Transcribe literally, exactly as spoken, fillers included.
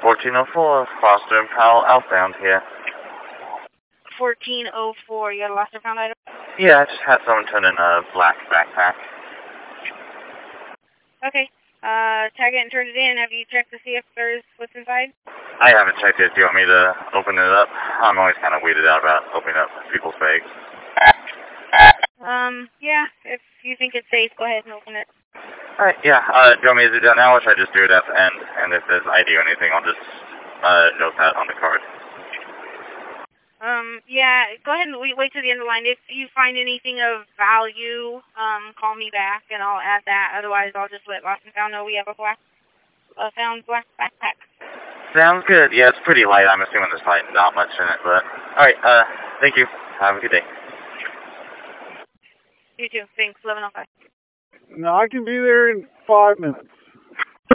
fourteen oh four, Foster and Powell outbound here. fourteen oh four, you got a lost or found item? Yeah, I just had someone turn in a black backpack. Okay. Uh, tag it and turn it in. Have you checked to see if there's what's inside? I haven't checked it. Do you want me to open it up? I'm always kind of weirded out about opening up people's bags. Um, yeah, if you think it's safe, go ahead and open it. Alright, yeah. Uh, do you want me to do that now, or should I just do it at the end? And if there's I D or anything, I'll just uh, note that on the card. Um, yeah, go ahead and wait, wait till the end of the line. If you find anything of value, um, call me back and I'll add that. Otherwise, I'll just let Lost and Found know we have a black, a found black backpack. Sounds good. Yeah, it's pretty light. I'm assuming there's probably not much in it, but... Alright, uh, thank you. Have a good day. You too. Thanks. eleven oh five. No, I can be there in five minutes.